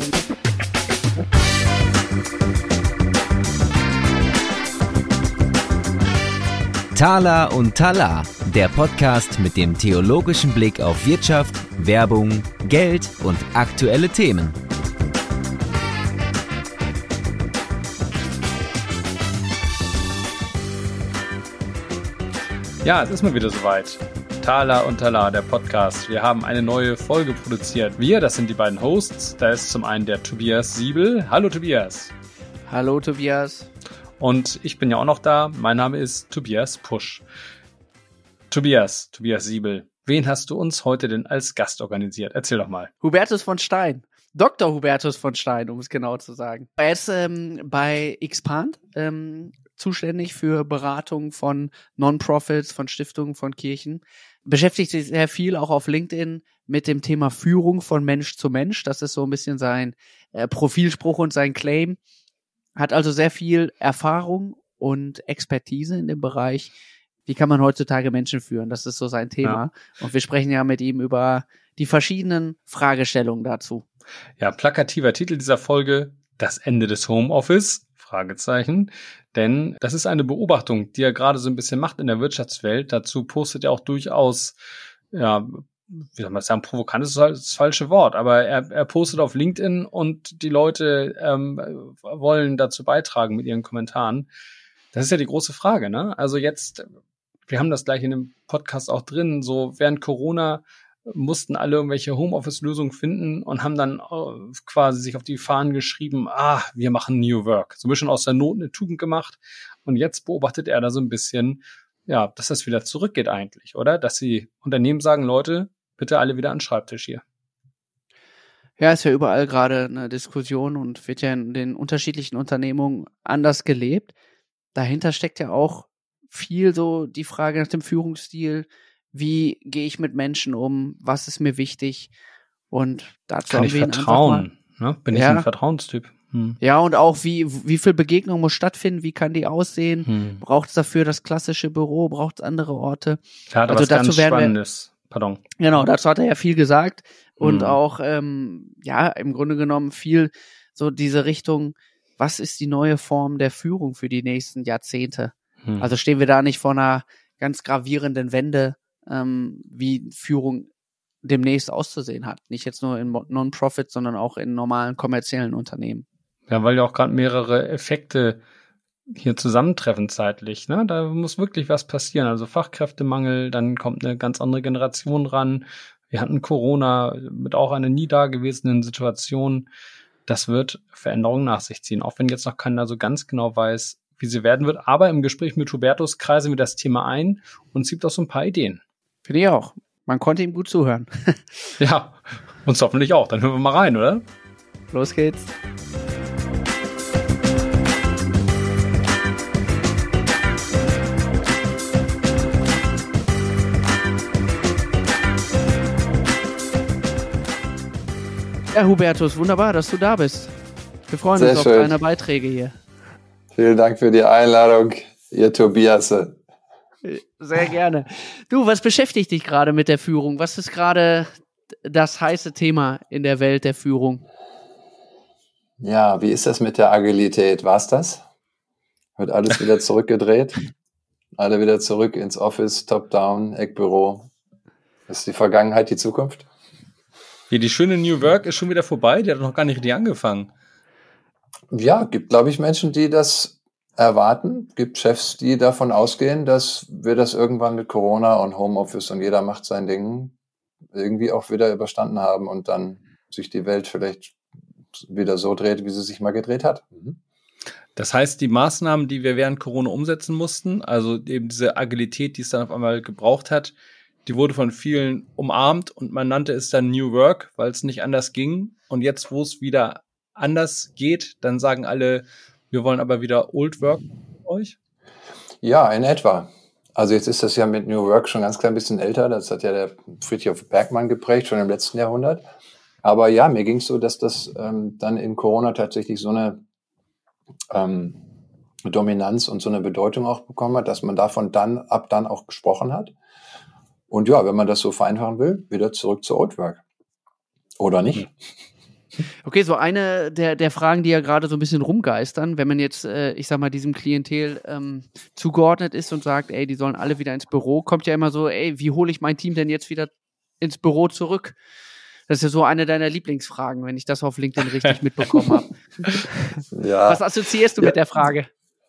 Tala und Tala, der Podcast mit dem theologischen Blick auf Wirtschaft, Werbung, Geld und aktuelle Themen. Ja, es ist mal wieder soweit. Tala und Tala, der Podcast. Wir haben eine neue Folge produziert. Wir, das sind die beiden Hosts. Da ist zum einen der Tobias Siebel. Hallo Tobias. Hallo Tobias. Und ich bin ja auch noch da. Mein Name ist Tobias Pusch. Tobias Siebel, wen hast du uns heute denn als Gast organisiert? Erzähl doch mal. Hubertus von Stein. Dr. Hubertus von Stein, um es genau zu sagen. Er ist bei Expand zuständig für Beratung von Non-Profits, von Stiftungen, von Kirchen. Beschäftigt sich sehr viel auch auf LinkedIn mit dem Thema Führung von Mensch zu Mensch. Das ist so ein bisschen sein Profilspruch und sein Claim. Hat also sehr viel Erfahrung und Expertise in dem Bereich, wie kann man heutzutage Menschen führen. Das ist so sein Thema. Ja. Und wir sprechen ja mit ihm über die verschiedenen Fragestellungen dazu. Ja, plakativer Titel dieser Folge: Das Ende des Homeoffice? Fragezeichen. Denn das ist eine Beobachtung, die er gerade so ein bisschen macht in der Wirtschaftswelt. Dazu postet er auch durchaus, ja, wie soll man sagen, provokant ist das falsche Wort, aber er postet auf LinkedIn und die Leute wollen dazu beitragen mit ihren Kommentaren. Das ist ja die große Frage, ne? Also jetzt, wir haben das gleich in dem Podcast auch drin, so während Corona mussten alle irgendwelche Homeoffice-Lösungen finden und haben dann quasi sich auf die Fahnen geschrieben, wir machen New Work. So ein bisschen aus der Not eine Tugend gemacht. Und jetzt beobachtet er da so ein bisschen, ja, dass das wieder zurückgeht eigentlich, oder? Dass die Unternehmen sagen, Leute, bitte alle wieder an den Schreibtisch hier. Ja, ist ja überall gerade eine Diskussion und wird ja in den unterschiedlichen Unternehmungen anders gelebt. Dahinter steckt ja auch viel so die Frage nach dem Führungsstil. Wie gehe ich mit Menschen um? Was ist mir wichtig? Und dazu kann haben ich wir ihn vertrauen? Ne? Bin ich ein Vertrauenstyp? Ja, und auch wie viel Begegnung muss stattfinden? Wie kann die aussehen? Braucht es dafür das klassische Büro? Braucht es andere Orte? Ja, also was ganz Spannendes. Pardon. Genau, dazu hat er ja viel gesagt und auch im Grunde genommen viel so diese Richtung, was ist die neue Form der Führung für die nächsten Jahrzehnte? Also stehen wir da nicht vor einer ganz gravierenden Wende, wie Führung demnächst auszusehen hat. Nicht jetzt nur in Non-Profit, sondern auch in normalen kommerziellen Unternehmen. Ja, weil ja auch gerade mehrere Effekte hier zusammentreffen zeitlich. Ne? Da muss wirklich was passieren. Also Fachkräftemangel, dann kommt eine ganz andere Generation ran. Wir hatten Corona mit auch einer nie dagewesenen Situation. Das wird Veränderungen nach sich ziehen, auch wenn jetzt noch keiner so ganz genau weiß, wie sie werden wird. Aber im Gespräch mit Hubertus kreisen wir das Thema ein und es gibt auch so ein paar Ideen. Finde ich auch. Man konnte ihm gut zuhören. Ja, uns hoffentlich auch. Dann hören wir mal rein, oder? Los geht's. Ja, Hubertus, wunderbar, dass du da bist. Wir freuen uns auf deine Beiträge hier. Vielen Dank für die Einladung, ihr Tobias. Sehr gerne. Du, was beschäftigt dich gerade mit der Führung? Was ist gerade das heiße Thema in der Welt der Führung? Ja, wie ist das mit der Agilität? War's das? Wird alles wieder zurückgedreht? Alle wieder zurück ins Office, Top-Down, Eckbüro. Ist die Vergangenheit die Zukunft? Ja, die schöne New Work ist schon wieder vorbei. Die hat noch gar nicht richtig angefangen. Ja, gibt, glaube ich, Menschen, die das erwarten. Gibt Chefs, die davon ausgehen, dass wir das irgendwann mit Corona und Homeoffice und jeder macht sein Ding irgendwie auch wieder überstanden haben und dann sich die Welt vielleicht wieder so dreht, wie sie sich mal gedreht hat. Das heißt, die Maßnahmen, die wir während Corona umsetzen mussten, also eben diese Agilität, die es dann auf einmal gebraucht hat, die wurde von vielen umarmt und man nannte es dann New Work, weil es nicht anders ging. Und jetzt, wo es wieder anders geht, dann sagen alle, wir wollen aber wieder Old Work mit euch? Ja, in etwa. Also jetzt ist das ja mit New Work schon ganz klein bisschen älter. Das hat ja der Frithjof Bergmann geprägt, schon im letzten Jahrhundert. Aber ja, mir ging es so, dass das dann in Corona tatsächlich so eine Dominanz und so eine Bedeutung auch bekommen hat, dass man davon dann auch gesprochen hat. Und ja, wenn man das so vereinfachen will, wieder zurück zu Old Work. Oder nicht? Okay, so eine der Fragen, die ja gerade so ein bisschen rumgeistern, wenn man jetzt, ich sag mal, diesem Klientel zugeordnet ist und sagt, ey, die sollen alle wieder ins Büro, kommt ja immer so, ey, wie hole ich mein Team denn jetzt wieder ins Büro zurück? Das ist ja so eine deiner Lieblingsfragen, wenn ich das auf LinkedIn richtig mitbekommen habe. Ja. Was assoziierst du mit der Frage?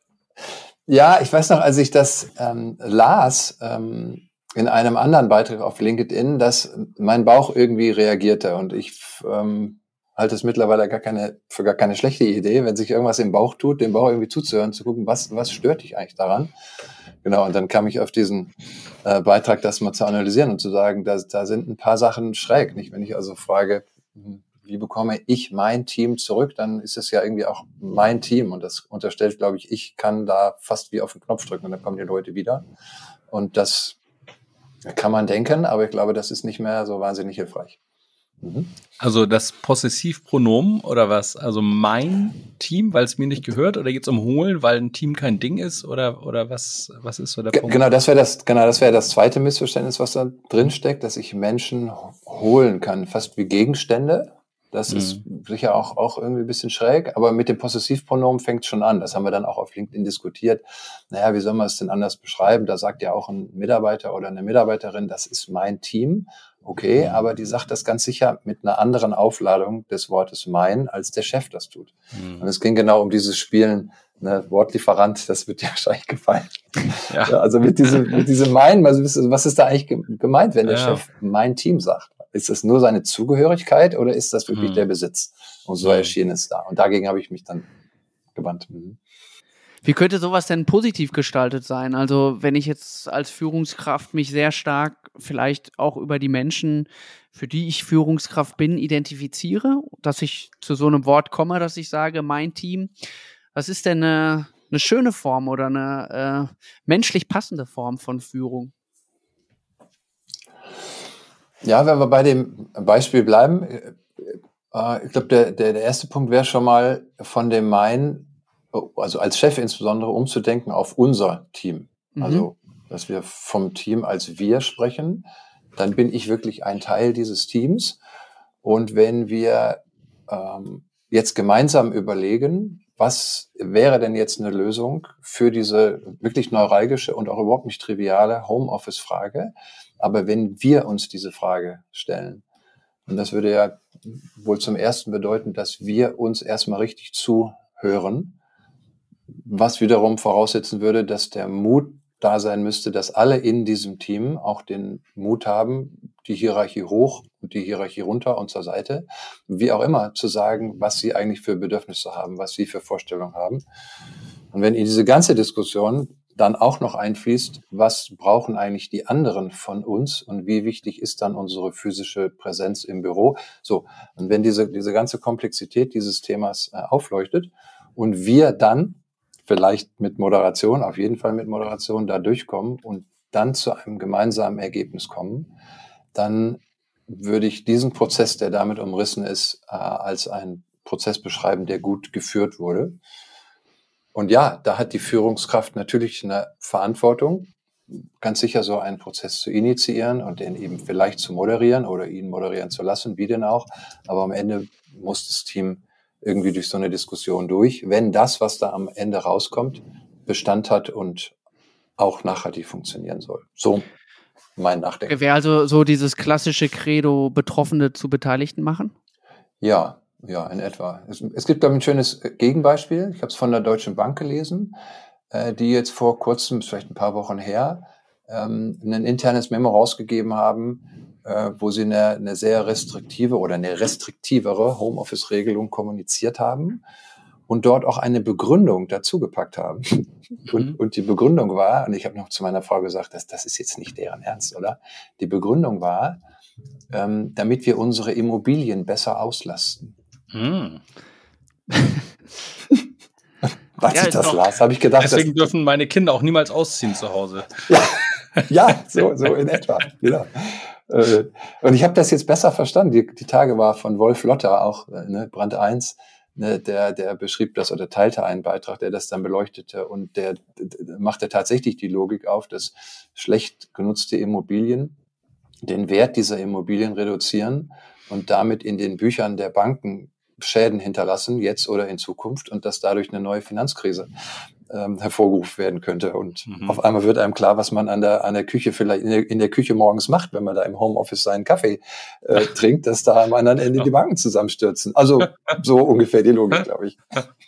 Ja, ich weiß noch, als ich das las in einem anderen Beitrag auf LinkedIn, dass mein Bauch irgendwie reagierte und ich halte es mittlerweile für gar keine schlechte Idee, wenn sich irgendwas im Bauch tut, dem Bauch irgendwie zuzuhören, zu gucken, was stört dich eigentlich daran? Genau, und dann kam ich auf diesen Beitrag, das mal zu analysieren und zu sagen, da sind ein paar Sachen schräg. Nicht? Wenn ich also frage, wie bekomme ich mein Team zurück, dann ist es ja irgendwie auch mein Team. Und das unterstellt, glaube ich kann da fast wie auf den Knopf drücken und dann kommen die Leute wieder. Und das kann man denken, aber ich glaube, das ist nicht mehr so wahnsinnig hilfreich. Also das Possessivpronomen oder was? Also mein Team, weil es mir nicht gehört, oder geht's um holen, weil ein Team kein Ding ist, oder was ist so der Punkt? Genau, das wäre das zweite Missverständnis, was da drin steckt, dass ich Menschen holen kann, fast wie Gegenstände. Das ist sicher auch irgendwie ein bisschen schräg, aber mit dem Possessivpronomen fängt es schon an. Das haben wir dann auch auf LinkedIn diskutiert. Naja, wie soll man es denn anders beschreiben? Da sagt ja auch ein Mitarbeiter oder eine Mitarbeiterin, das ist mein Team. Okay, aber die sagt das ganz sicher mit einer anderen Aufladung des Wortes mein, als der Chef das tut. Und es ging genau um dieses Spielen, ne, Wortlieferant, das wird dir wahrscheinlich gefallen. Ja. Also mit diesem mein, was ist da eigentlich gemeint, wenn der Chef mein Team sagt? Ist das nur seine Zugehörigkeit oder ist das wirklich der Besitz? Und so erschien es da. Und dagegen habe ich mich dann gewandt. Wie könnte sowas denn positiv gestaltet sein? Also wenn ich jetzt als Führungskraft mich sehr stark vielleicht auch über die Menschen, für die ich Führungskraft bin, identifiziere, dass ich zu so einem Wort komme, dass ich sage, mein Team, was ist denn eine schöne Form oder eine menschlich passende Form von Führung? Ja, wenn wir bei dem Beispiel bleiben, ich glaube, der erste Punkt wäre schon mal von dem Mein, also als Chef insbesondere, umzudenken auf unser Team. Also, dass wir vom Team als wir sprechen, dann bin ich wirklich ein Teil dieses Teams. Und wenn wir jetzt gemeinsam überlegen, was wäre denn jetzt eine Lösung für diese wirklich neuralgische und auch überhaupt nicht triviale Homeoffice-Frage, aber wenn wir uns diese Frage stellen, und das würde ja wohl zum Ersten bedeuten, dass wir uns erstmal richtig zuhören, was wiederum voraussetzen würde, dass der Mut da sein müsste, dass alle in diesem Team auch den Mut haben, die Hierarchie hoch und die Hierarchie runter und zur Seite, wie auch immer, zu sagen, was sie eigentlich für Bedürfnisse haben, was sie für Vorstellungen haben. Und wenn in diese ganze Diskussion dann auch noch einfließt, was brauchen eigentlich die anderen von uns und wie wichtig ist dann unsere physische Präsenz im Büro. So, und wenn diese ganze Komplexität dieses Themas aufleuchtet und wir dann vielleicht mit Moderation, auf jeden Fall mit Moderation da durchkommen und dann zu einem gemeinsamen Ergebnis kommen, dann würde ich diesen Prozess, der damit umrissen ist, als einen Prozess beschreiben, der gut geführt wurde. Und ja, da hat die Führungskraft natürlich eine Verantwortung, ganz sicher so einen Prozess zu initiieren und den eben vielleicht zu moderieren oder ihn moderieren zu lassen, wie denn auch. Aber am Ende muss das Team irgendwie durch so eine Diskussion durch, wenn das, was da am Ende rauskommt, Bestand hat und auch nachhaltig funktionieren soll. So mein Nachdenken. Wäre also so dieses klassische Credo, Betroffene zu Beteiligten machen? Ja, in etwa. Es gibt, glaube ich, ein schönes Gegenbeispiel. Ich habe es von der Deutschen Bank gelesen, die jetzt vor kurzem, vielleicht ein paar Wochen her, ein internes Memo rausgegeben haben, wo sie eine sehr restriktive oder eine restriktivere Homeoffice-Regelung kommuniziert haben und dort auch eine Begründung dazu gepackt haben. Und die Begründung war, und ich habe noch zu meiner Frau gesagt, das ist jetzt nicht deren Ernst, oder? Die Begründung war, damit wir unsere Immobilien besser auslasten. Als ich das las, habe ich gedacht, deswegen dürfen meine Kinder auch niemals ausziehen zu Hause. Ja, so in etwa. Genau. Und ich habe das jetzt besser verstanden. Die Tage war von Wolf Lotter auch, Brand 1, der beschrieb das oder teilte einen Beitrag, der das dann beleuchtete und der machte tatsächlich die Logik auf, dass schlecht genutzte Immobilien den Wert dieser Immobilien reduzieren und damit in den Büchern der Banken Schäden hinterlassen, jetzt oder in Zukunft, und dass dadurch eine neue Finanzkrise hervorgerufen werden könnte. Und auf einmal wird einem klar, was man an der Küche vielleicht in der Küche morgens macht, wenn man da im Homeoffice seinen Kaffee trinkt, dass da am anderen Ende die Banken zusammenstürzen. Also so ungefähr die Logik, glaube ich.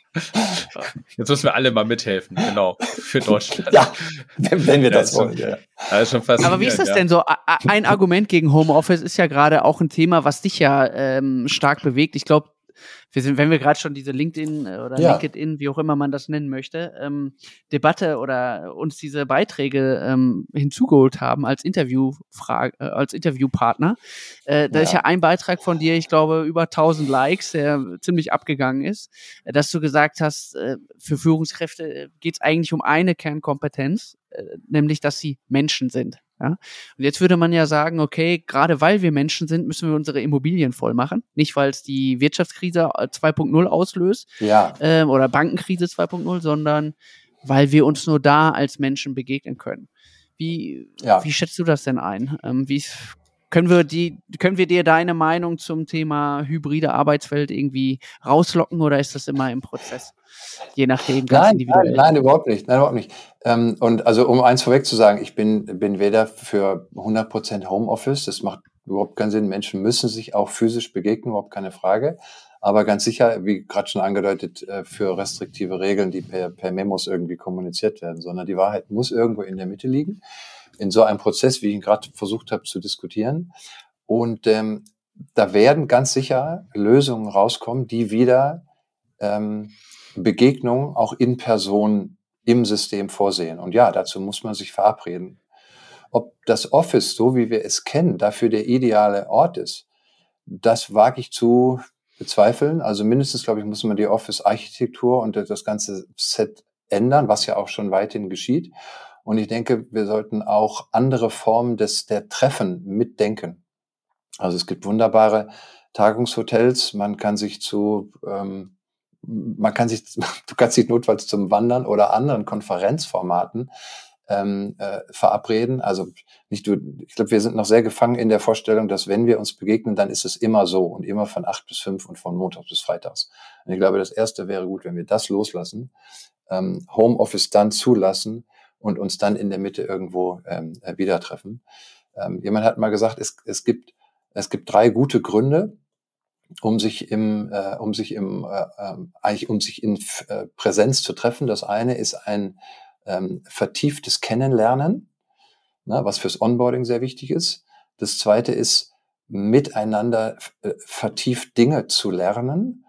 Jetzt müssen wir alle mal mithelfen, genau, für Deutschland. Ja, wenn wir das wollen. Ja. Das ist schon Aber wie ist das denn so? Ein Argument gegen Homeoffice ist ja gerade auch ein Thema, was dich ja stark bewegt. Ich glaube, wenn wir gerade schon diese LinkedIn oder LinkedIn, wie auch immer man das nennen möchte, Debatte oder uns diese Beiträge hinzugeholt haben als Interviewpartner, da ist ja ein Beitrag von dir, ich glaube, über 1000 Likes, der ziemlich abgegangen ist, dass du gesagt hast, für Führungskräfte geht es eigentlich um eine Kernkompetenz, nämlich, dass sie Menschen sind. Ja? Und jetzt würde man ja sagen, okay, gerade weil wir Menschen sind, müssen wir unsere Immobilien voll machen. Nicht, weil es die Wirtschaftskrise 2.0 auslöst oder Bankenkrise 2.0, sondern weil wir uns nur da als Menschen begegnen können. Wie schätzt du das denn ein? Können wir dir deine Meinung zum Thema hybride Arbeitswelt irgendwie rauslocken oder ist das immer im Prozess? Je nachdem, ganz individuell. Nein, überhaupt nicht. Und also, um eins vorweg zu sagen, ich bin weder für 100% Homeoffice, das macht überhaupt keinen Sinn. Menschen müssen sich auch physisch begegnen, überhaupt keine Frage. Aber ganz sicher, wie gerade schon angedeutet, für restriktive Regeln, die per Memos irgendwie kommuniziert werden, sondern die Wahrheit muss irgendwo in der Mitte liegen. In so einem Prozess, wie ich ihn gerade versucht habe zu diskutieren. Und da werden ganz sicher Lösungen rauskommen, die wieder Begegnungen auch in Person im System vorsehen. Und ja, dazu muss man sich verabreden. Ob das Office, so wie wir es kennen, dafür der ideale Ort ist, das wage ich zu bezweifeln. Also mindestens, glaube ich, muss man die Office-Architektur und das ganze Set ändern, was ja auch schon weithin geschieht. Und ich denke, wir sollten auch andere Formen der Treffen mitdenken. Also es gibt wunderbare Tagungshotels. Du kannst dich notfalls zum Wandern oder anderen Konferenzformaten verabreden. Also ich glaube, wir sind noch sehr gefangen in der Vorstellung, dass wenn wir uns begegnen, dann ist es immer so und immer von 8 bis 5 und von Montags bis Freitags. Und ich glaube, das Erste wäre gut, wenn wir das loslassen, Homeoffice dann zulassen und uns dann in der Mitte irgendwo wieder treffen. Jemand hat mal gesagt, es gibt 3 gute Gründe, um sich in Präsenz zu treffen. Das eine ist ein vertieftes Kennenlernen, was fürs Onboarding sehr wichtig ist. Das zweite ist, miteinander vertieft Dinge zu lernen,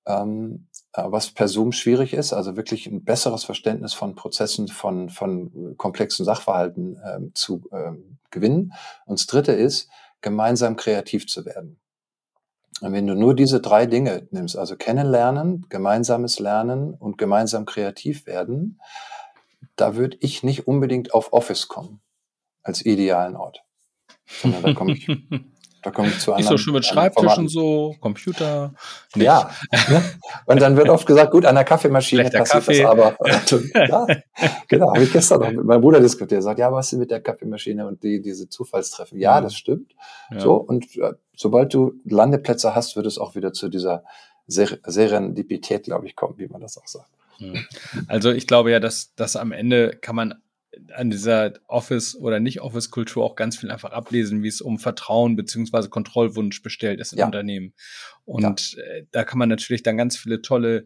was per Zoom schwierig ist, also wirklich ein besseres Verständnis von Prozessen, von komplexen Sachverhalten zu gewinnen. Und das dritte ist, gemeinsam kreativ zu werden. Und wenn du nur diese 3 Dinge nimmst, also kennenlernen, gemeinsames Lernen und gemeinsam kreativ werden, da würde ich nicht unbedingt auf Office kommen als idealen Ort, sondern da komme ich zu anderen. Nicht so schön mit Schreibtischen so, Computer. Nicht. Ja. Und dann wird oft gesagt, gut, an der Kaffeemaschine Schlechter passiert Kaffee. das aber. Ja, genau, habe ich gestern noch mit meinem Bruder diskutiert. Er sagt, ja, was ist mit der Kaffeemaschine und diese Zufallstreffen? Ja, das stimmt. Ja. So, und sobald du Landeplätze hast, wird es auch wieder zu dieser Serendipität, glaube ich, kommen, wie man das auch sagt. Also ich glaube ja, dass am Ende kann man an dieser Office- oder Nicht-Office-Kultur auch ganz viel einfach ablesen, wie es um Vertrauen beziehungsweise Kontrollwunsch bestellt ist in Unternehmen. Und da kann man natürlich dann ganz viele tolle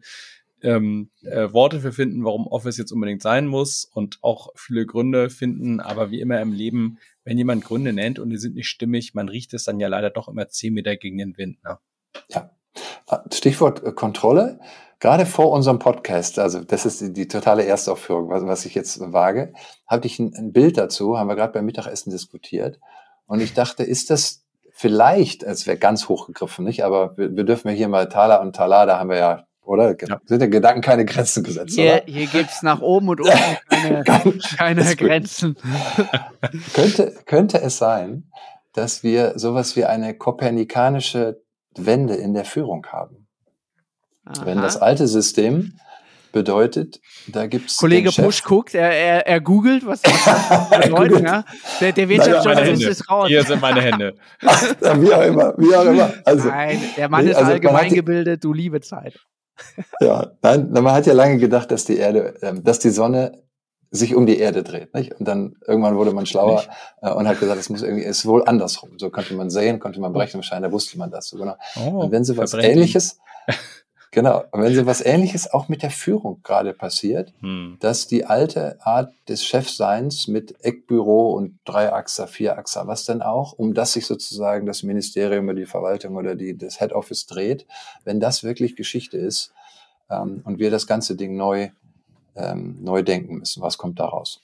Worte für finden, warum Office jetzt unbedingt sein muss und auch viele Gründe finden. Aber wie immer im Leben, wenn jemand Gründe nennt und die sind nicht stimmig, man riecht es dann ja leider doch immer 10 Meter gegen den Wind. Ne? Ja. Stichwort Kontrolle. Gerade vor unserem Podcast, also das ist die totale Erstaufführung, was ich jetzt wage, hatte ich ein Bild dazu, haben wir gerade beim Mittagessen diskutiert. Und ich dachte, ist das vielleicht, es wäre ganz hochgegriffen, nicht? Aber wir dürfen ja hier mal Thaler und Talar, da haben wir ja, oder? Ja. Sind der Gedanken keine Grenzen gesetzt, hier, oder? Hier gibt's nach oben und unten keine Grenzen. Könnte es sein, dass wir sowas wie eine kopernikanische Wende in der Führung haben? Aha. Wenn das alte System bedeutet, da gibt es Kollege Pusch guckt, er googelt, was das bedeutet. Ja? Der Wirtschaftsjournalist ist raus. Hier sind meine Hände. Wie auch immer. Also, nein, der Mann ist allgemeingebildet, du liebe Zeit. Ja, nein, man hat ja lange gedacht, dass die Sonne sich um die Erde dreht, nicht? Und dann irgendwann wurde man schlauer und hat gesagt, es ist wohl andersrum. So konnte man sehen, konnte man berechnen, wahrscheinlich wusste man das so genau. Und wenn so was Ähnliches, auch mit der Führung gerade passiert, dass die alte Art des Chefseins mit Eckbüro und Dreiachser, Vierachser, was denn auch, um das sich sozusagen das Ministerium oder die Verwaltung oder das Head Office dreht, wenn das wirklich Geschichte ist und wir das ganze Ding neu denken müssen, was kommt daraus?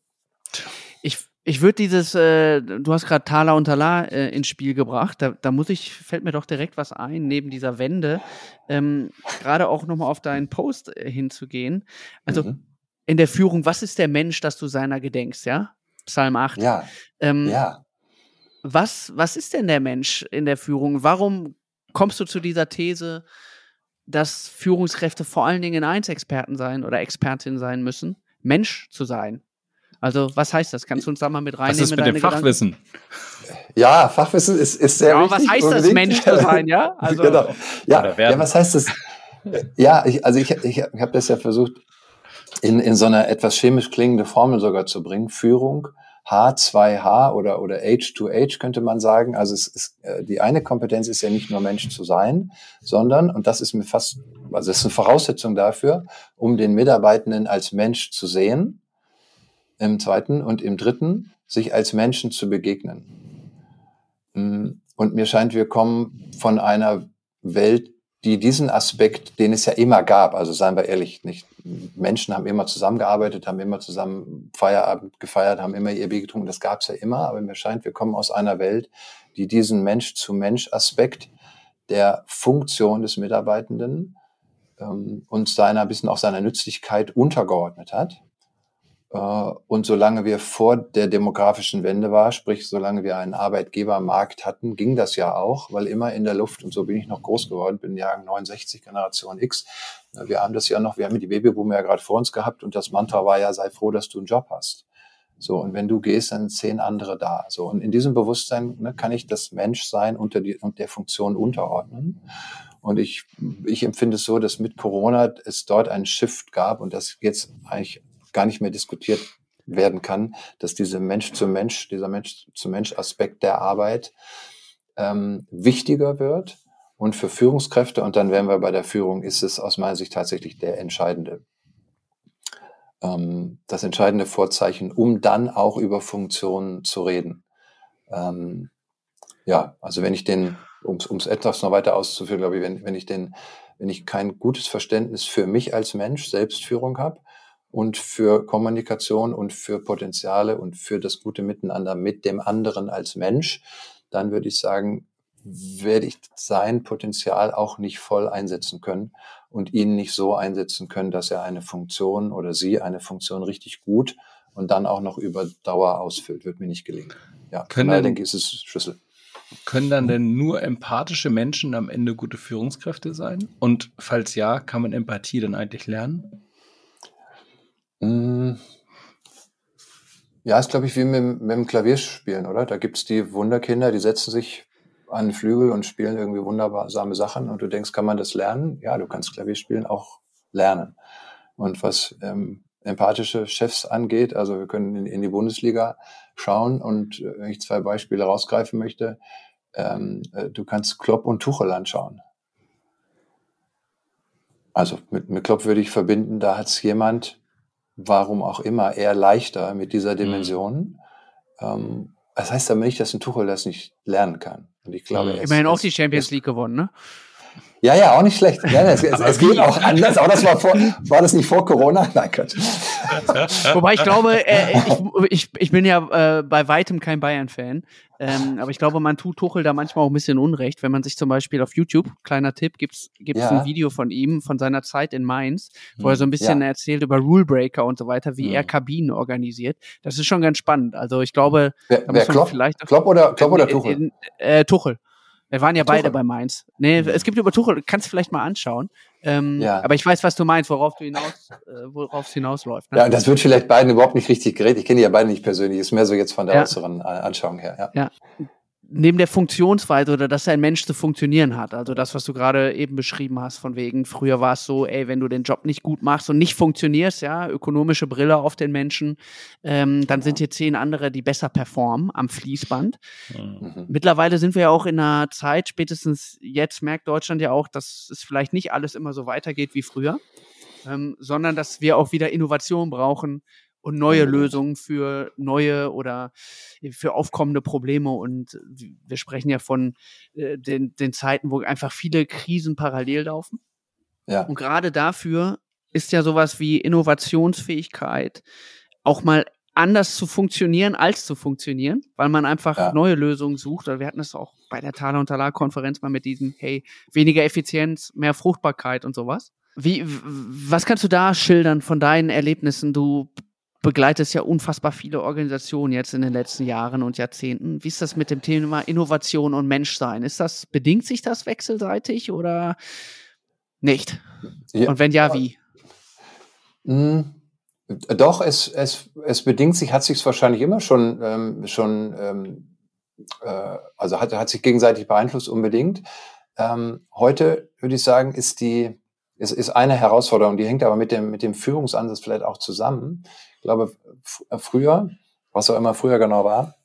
Ich würde du hast gerade Thaler und Talar ins Spiel gebracht, fällt mir doch direkt was ein, neben dieser Wende, gerade auch nochmal auf deinen Post hinzugehen. Also in der Führung, was ist der Mensch, dass du seiner gedenkst, ja? Psalm 8. Ja, ja. Was ist denn der Mensch in der Führung? Warum kommst du zu dieser These, dass Führungskräfte vor allen Dingen Experten sein oder Expertin sein müssen, Mensch zu sein? Also, was heißt das? Kannst du uns da mal mit reinnehmen? Was ist mit dem Fachwissen? Ja, Fachwissen ist sehr wichtig. Was heißt das, Mensch zu sein, ja? Also, genau. Ja, was heißt das? Ja, ich habe das ja versucht, in so einer etwas chemisch klingende Formel sogar zu bringen. Führung, H2H oder H2H könnte man sagen. Also die eine Kompetenz ist ja nicht nur Mensch zu sein, sondern, und das ist das ist eine Voraussetzung dafür, um den Mitarbeitenden als Mensch zu sehen, im zweiten und im dritten, sich als Menschen zu begegnen. Und mir scheint, wir kommen von einer Welt, die diesen Aspekt, den es ja immer gab, also seien wir ehrlich, nicht Menschen haben immer zusammengearbeitet, haben immer zusammen Feierabend gefeiert, haben immer ihr Bier getrunken, das gab es ja immer, aber mir scheint, wir kommen aus einer Welt, die diesen Mensch-zu-Mensch-Aspekt der Funktion des Mitarbeitenden und ein bisschen auch seiner Nützlichkeit untergeordnet hat. Und solange wir vor der demografischen Wende war, sprich solange wir einen Arbeitgebermarkt hatten, ging das ja auch, weil immer in der Luft, und so bin ich noch groß geworden, bin Jahrgang 69, Generation X, wir haben die Babyboomer ja gerade vor uns gehabt und das Mantra war ja, sei froh, dass du einen Job hast. So, und wenn du gehst, dann sind 10 andere da. So, und in diesem Bewusstsein kann ich das Menschsein und der Funktion unterordnen. Und ich empfinde es so, dass mit Corona es dort einen Shift gab und das jetzt eigentlich gar nicht mehr diskutiert werden kann, dass dieser Mensch-zu-Mensch-Aspekt der Arbeit wichtiger wird und für Führungskräfte, und dann wären wir bei der Führung, ist es aus meiner Sicht tatsächlich das entscheidende Vorzeichen, um dann auch über Funktionen zu reden. Also wenn ich um es etwas noch weiter auszuführen, glaube ich, wenn ich kein gutes Verständnis für mich als Mensch, Selbstführung habe, und für Kommunikation und für Potenziale und für das gute Miteinander mit dem anderen als Mensch, dann würde ich sagen, werde ich sein Potenzial auch nicht voll einsetzen können und ihn nicht so einsetzen können, dass er eine Funktion oder sie eine Funktion richtig gut und dann auch noch über Dauer ausfüllt. Wird mir nicht gelingen. Ja, denke ich, ist es Schlüssel. Können dann denn nur empathische Menschen am Ende gute Führungskräfte sein? Und falls ja, kann man Empathie dann eigentlich lernen? Ja, ist, glaube ich, wie mit dem Klavierspielen, oder? Da gibt's die Wunderkinder, die setzen sich an den Flügel und spielen irgendwie wundersame Sachen und du denkst, kann man das lernen? Ja, du kannst Klavierspielen auch lernen. Und was empathische Chefs angeht, also wir können in die Bundesliga schauen und wenn ich 2 Beispiele rausgreifen möchte, du kannst Klopp und Tuchel anschauen. Also mit Klopp würde ich verbinden, da hat's jemand, warum auch immer, eher leichter mit dieser Dimension. Das heißt aber nicht, dass ein Tuchel das nicht lernen kann. Und ich glaube, immerhin auch die Champions League gewonnen, ne? Ja, auch nicht schlecht. Ja, es geht auch anders. Aber das war das nicht vor Corona? Nein, Gott. Wobei ich glaube, ich bin ja bei weitem kein Bayern-Fan, aber ich glaube, man tut Tuchel da manchmal auch ein bisschen Unrecht, wenn man sich zum Beispiel auf YouTube, kleiner Tipp, gibt's ein Video von ihm, von seiner Zeit in Mainz, wo er so ein bisschen erzählt über Rulebreaker und so weiter, wie er Kabinen organisiert. Das ist schon ganz spannend. Also ich glaube, wer Klopp? Klopp oder Tuchel? Tuchel. Wir waren ja beide Tuchel. bei Mainz. Nee, es gibt über Tuchel, kannst du vielleicht mal anschauen. Ja. Aber ich weiß, was du meinst, worauf es hinausläuft. Ne? Ja, und das wird vielleicht beiden überhaupt nicht richtig geredet. Ich kenne die ja beide nicht persönlich. Ist mehr so jetzt von der Ja. äußeren Anschauung her. Ja. Ja. Neben der Funktionsweise oder dass ein Mensch zu funktionieren hat, also das, was du gerade eben beschrieben hast, von wegen, früher war es so, ey, wenn du den Job nicht gut machst und nicht funktionierst, ja, ökonomische Brille auf den Menschen, dann sind hier 10 andere, die besser performen am Fließband. Mhm. Mittlerweile sind wir ja auch in einer Zeit, spätestens jetzt merkt Deutschland ja auch, dass es vielleicht nicht alles immer so weitergeht wie früher, sondern dass wir auch wieder Innovation brauchen und neue Unbedingt. Lösungen für neue oder für aufkommende Probleme. Und wir sprechen ja von den Zeiten, wo einfach viele Krisen parallel laufen. Ja. Und gerade dafür ist ja sowas wie Innovationsfähigkeit auch mal anders zu funktionieren, als zu funktionieren, weil man einfach neue Lösungen sucht. Wir hatten es auch bei der Thaler und Talar-Konferenz mal mit diesem, hey, weniger Effizienz, mehr Fruchtbarkeit und sowas. Was kannst du da schildern von deinen Erlebnissen? Du begleitest ja unfassbar viele Organisationen jetzt in den letzten Jahren und Jahrzehnten. Wie ist das mit dem Thema Innovation und Menschsein? Bedingt sich das wechselseitig oder nicht? Ja. Und wenn ja, wie? Doch, es bedingt sich, hat sich wahrscheinlich immer schon, also hat sich gegenseitig beeinflusst unbedingt. Heute würde ich sagen, ist eine Herausforderung, die hängt aber mit dem Führungsansatz vielleicht auch zusammen. Ich glaube, früher, was auch immer früher genau war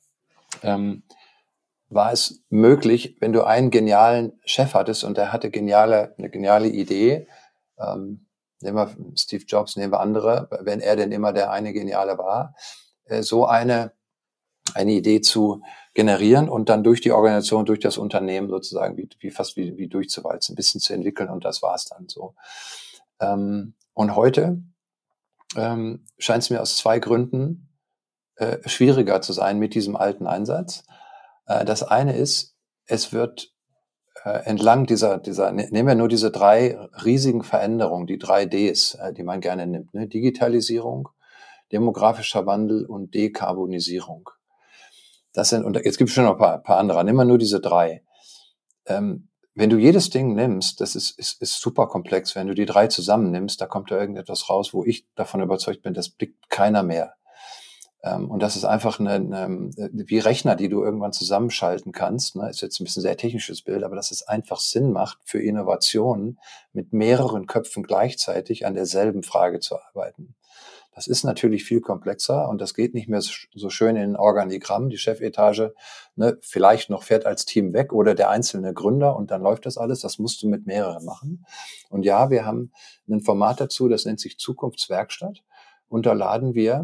es möglich, wenn du einen genialen Chef hattest und der hatte eine geniale Idee, nehmen wir Steve Jobs, nehmen wir andere, wenn er denn immer der eine Geniale war, so eine Idee zu generieren und dann durch die Organisation, durch das Unternehmen sozusagen wie durchzuwalzen, ein bisschen zu entwickeln und das war's dann so. Und heute scheint es mir aus 2 Gründen schwieriger zu sein mit diesem alten Einsatz. Das eine ist, es wird entlang nehmen wir nur diese 3 riesigen Veränderungen, die 3 Ds, die man gerne nimmt, ne? Digitalisierung, demografischer Wandel und Dekarbonisierung. Und jetzt gibt es schon noch ein paar andere, nehmen wir nur diese 3. Wenn du jedes Ding nimmst, das ist super komplex, wenn du die 3 zusammennimmst, da kommt da irgendetwas raus, wo ich davon überzeugt bin, das blickt keiner mehr. Und das ist einfach wie Rechner, die du irgendwann zusammenschalten kannst. Ne? Ist jetzt ein bisschen sehr technisches Bild, aber dass es einfach Sinn macht, für Innovationen mit mehreren Köpfen gleichzeitig an derselben Frage zu arbeiten. Das ist natürlich viel komplexer und das geht nicht mehr so schön in ein Organigramm. Die Chefetage, ne, vielleicht noch fährt als Team weg oder der einzelne Gründer und dann läuft das alles. Das musst du mit mehreren machen. Und ja, wir haben ein Format dazu, das nennt sich Zukunftswerkstatt. Und da laden wir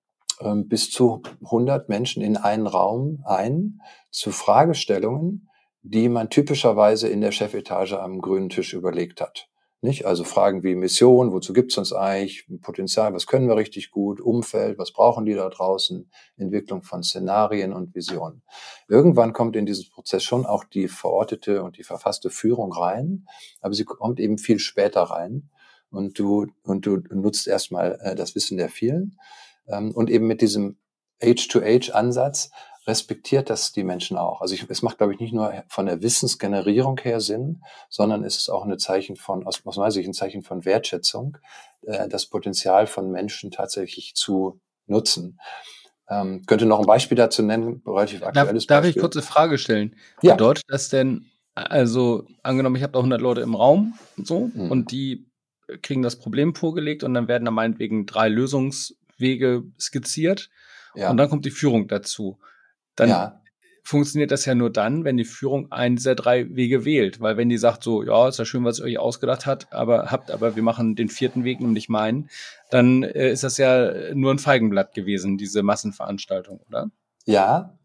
bis zu 100 Menschen in einen Raum ein zu Fragestellungen, die man typischerweise in der Chefetage am grünen Tisch überlegt hat. Nicht? Also Fragen wie Mission, wozu gibt's uns eigentlich, Potenzial, was können wir richtig gut, Umfeld, was brauchen die da draußen, Entwicklung von Szenarien und Visionen. Irgendwann kommt in diesen Prozess schon auch die verortete und die verfasste Führung rein, aber sie kommt eben viel später rein und du nutzt erstmal das Wissen der vielen. Und eben mit diesem Age-to-Age-Ansatz respektiert das die Menschen auch. Also es macht, glaube ich, nicht nur von der Wissensgenerierung her Sinn, sondern es ist auch aus meiner Sicht ein Zeichen von Wertschätzung, das Potenzial von Menschen tatsächlich zu nutzen. Könnte noch ein Beispiel dazu nennen, relativ aktuelles Beispiel. Darf ich kurz eine Frage stellen? Ja. Bedeutet das denn, also angenommen, ich habe da 100 Leute im Raum und die kriegen das Problem vorgelegt und dann werden da meinetwegen 3 Lösungswege skizziert und dann kommt die Führung dazu. Dann funktioniert das ja nur dann, wenn die Führung einen dieser 3 Wege wählt. Weil wenn die sagt so, ja, ist ja schön, was ihr euch ausgedacht habt, aber wir machen den 4. Weg, nämlich meinen, dann ist das ja nur ein Feigenblatt gewesen, diese Massenveranstaltung, oder? Ja.